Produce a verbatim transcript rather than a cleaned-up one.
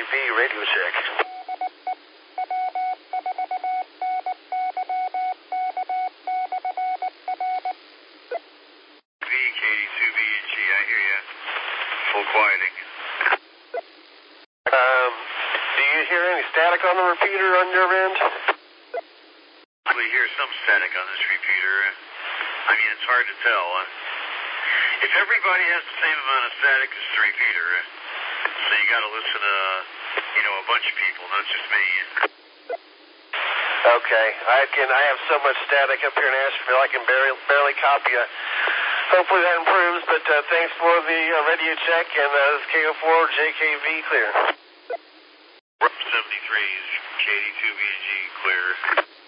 V, radio check. V, K D two B and G, I hear ya. Full quieting. Um, do you hear any static on the repeater on your end? We hear some static on this repeater. I mean, it's hard to tell. If everybody has the same amount of static as the repeater, so you got to listen to, you know, a bunch of people, not just me. Okay, I can. I have so much static up here in Asheville, I can barely barely copy you. Hopefully that improves. But uh, thanks for the uh, radio check, and uh, this is K O four J K V clear. seventy-three is K D two B and G clear.